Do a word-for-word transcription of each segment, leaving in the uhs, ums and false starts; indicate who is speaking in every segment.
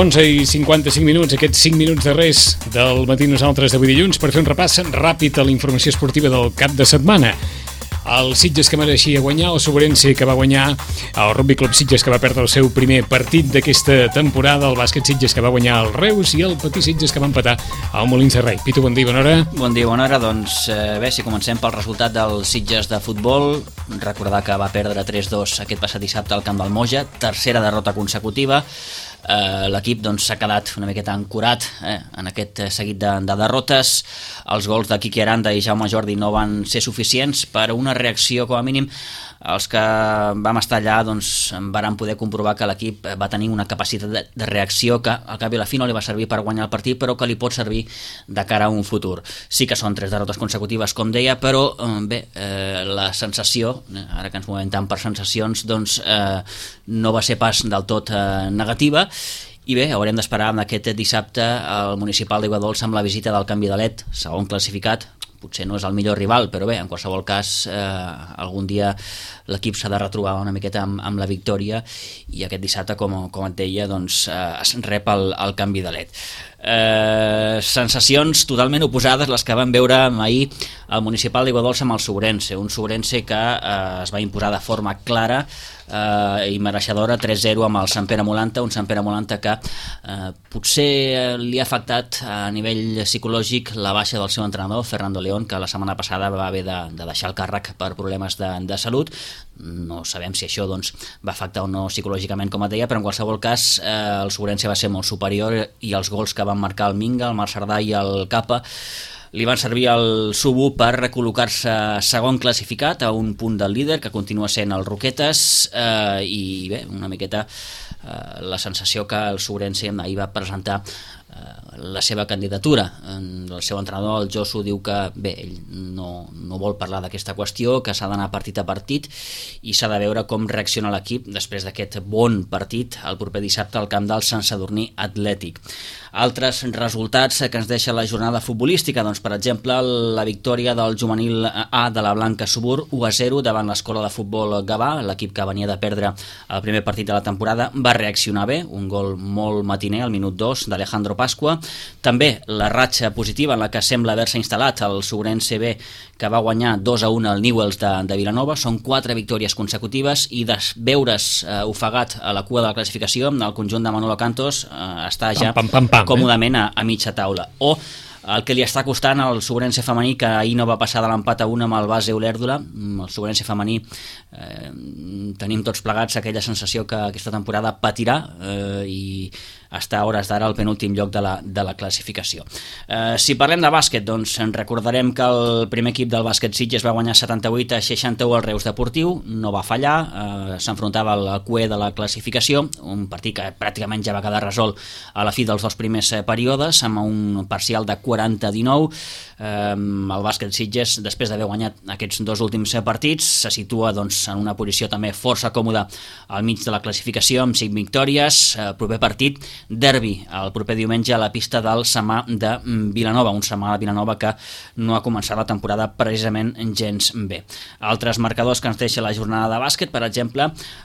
Speaker 1: onze i cinquanta-cinc minuts, aquests cinc minuts darrers del matí nosaltres d'avui dilluns per fer un repàs ràpid a la informació esportiva del cap de setmana. El Sitges que mereixia guanyar, el Sobrense que va guanyar, el Rugby Club Sitges que va perdre el seu primer partit d'aquesta temporada, el Bàsquet Sitges que va guanyar el Reus i el Patí Sitges que va empatar al Molins de Rei. Pitu, bon dia, bona hora.
Speaker 2: Bon dia, bona hora. Doncs eh, bé, si comencem pel resultat del Sitges de futbol, recordar que va perdre tres dos aquest passat dissabte al camp del Moja, tercera derrota consecutiva. Uh, l'equip doncs, s'ha quedat una miqueta ancorat eh, en aquest seguit de, de derrotes. Els gols de Quique Aranda i Jaume Jordi no van ser suficients per a una reacció, com a mínim els que vam estar allà doncs, varen poder comprovar que l'equip va tenir una capacitat de, de reacció que al cap i a la fi no li va servir per guanyar el partit, però que li pot servir de cara a un futur. Sí que són tres derrotes consecutives, com deia, però eh, bé, eh, la sensació, ara que ens movem tant per sensacions, doncs eh, no va ser pas del tot eh, negativa. I bé, haurem d'esperar amb aquest dissabte al Municipal d'Aiguadols amb la visita del Canvi de Let, segon classificat. Potser no és el millor rival, però bé, en qualsevol cas, eh, algun dia l'equip s'ha de retrobar una miqueta amb, amb la victòria i aquest dissabte, com, com et deia, doncs, eh, es rep el, el Canvi de Let. Eh, sensacions totalment oposades les que vam veure ahir al Municipal d'Aiguadols amb el Sobrense, un Sobrense que eh, es va imposar de forma clara eh, i mereixedora tres zero amb el Sant Pere Molanta, un Sant Pere Molanta que eh, potser li ha afectat a nivell psicològic la baixa del seu entrenador, Fernando León, que la setmana passada va haver de, de deixar el càrrec per problemes de, de salut. No sabem si això doncs, va afectar o no psicològicament, com et deia, però en qualsevol cas eh, el Sobrense va ser molt superior i els gols que van marcar el Minga, el Marc Cerdà i el Capa li van servir al Sub u per recol·locar-se segon classificat a un punt del líder, que continua sent el Roquetes, eh, i bé, una miqueta eh, la sensació que el Sobrense ahir va presentar la seva candidatura. El seu entrenador, el Josu, diu que bé, ell no, no vol parlar d'aquesta qüestió, que s'ha d'anar partit a partit i s'ha de veure com reacciona l'equip després d'aquest bon partit el proper dissabte al camp del Sant Sadurní Atlètic. Altres resultats que ens deixa la jornada futbolística, doncs per exemple la victòria del juvenil A de la Blanca Subur u a zero davant l'escola de futbol Gavà. L'equip que venia de perdre el primer partit de la temporada va reaccionar bé, un gol molt matiner al minut dos d'Alejandro Pasqua. També la ratxa positiva en la que sembla haver-se instal·lat el Sobrense B, que va guanyar dos a un al Newells de, de Vilanova. Són quatre victòries consecutives i de veure's eh, ofegat a la cua de la classificació, el conjunt de Manolo Cantos eh, està ja pam, pam, pam, pam, còmodament a, a mitja taula. O el que li està costant al Sobrense femení, que ahir no va passar de l'empat a un amb el base Olèrdola. El Sobrense femení eh, tenim tots plegats aquella sensació que aquesta temporada patirà eh, i està a hores d'ara al penúltim lloc de la, de la classificació. Eh, si parlem de bàsquet, doncs en recordarem que el primer equip del bàsquet Sitges va guanyar setanta-vuit a seixanta-u al Reus Deportiu, no va fallar, eh, s'enfrontava al cué de la classificació, un partit que pràcticament ja va quedar resolt a la fi dels dos primers períodes, amb un parcial de quaranta a dinou. Eh, el bàsquet Sitges, després d'haver guanyat aquests dos últims partits, se situa doncs, en una posició també força còmoda al mig de la classificació, amb cinc victòries. Eh, proper partit, derbi el proper diumenge a la pista del Samà de Vilanova, un Samà de Vilanova que no ha començat la temporada precisament gens bé. Altres marcadors que ens deixa la jornada de bàsquet, per exemple,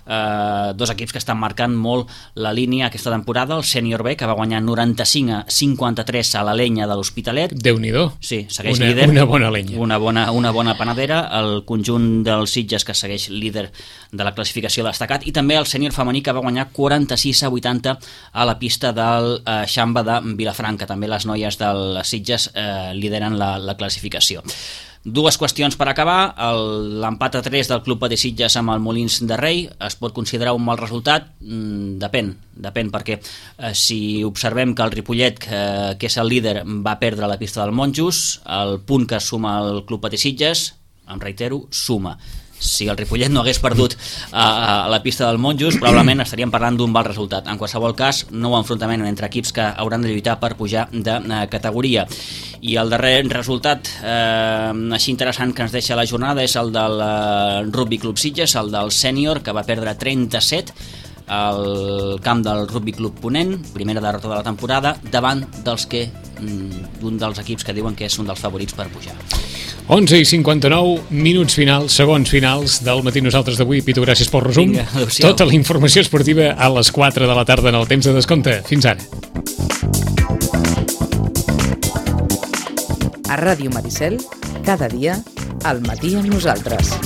Speaker 2: eh, dos equips que estan marcant molt la línia aquesta temporada, el Sènior B, que va guanyar noranta-cinc a cinquanta-tres a la Lenya de l'Hospitalet.
Speaker 1: Déu-n'hi-do.
Speaker 2: Sí, segueix
Speaker 1: una,
Speaker 2: líder.
Speaker 1: Una bona lenya.
Speaker 2: Una bona, una bona panadera, el conjunt dels Sitges que segueix líder de la classificació destacat, i també el Sènior femení que va guanyar quaranta-sis a vuitanta a la pista del eh, Xamba de Vilafranca. També les noies del Sitges eh, lideren la, la classificació. Dues qüestions per acabar. L'empat a tres del Club Patí Sitges amb el Molins de Rei es pot considerar un mal resultat? Mm, depèn, depèn perquè eh, si observem que el Ripollet, eh, que és el líder, va perdre la pista del Monjos, el punt que suma el Club Patí Sitges, em reitero, suma. Si el Ripollet no hagués perdut a, a la pista del Monjos, probablement estaríem parlant d'un mal resultat. En qualsevol cas, nou enfrontament entre equips que hauran de lluitar per pujar de eh, categoria. I el darrer resultat eh, així interessant que ens deixa la jornada és el del eh, Rugby Club Sitges, el del Sènior, que va perdre trenta-set al camp del Rugby Club Ponent, primera derrota de la temporada, davant dels que d'un dels equips que diuen que és un dels favorits per pujar.
Speaker 1: onze i cinquanta-nou, minuts finals, segons finals del Matí Nosaltres d'avui. Pitu, gràcies pel resum.
Speaker 2: Vinga, adéu-siau.
Speaker 1: Tota la informació esportiva a les quatre de la tarda en el temps de descompte. Fins ara.
Speaker 3: A Ràdio Maricel, cada dia, al matí amb nosaltres.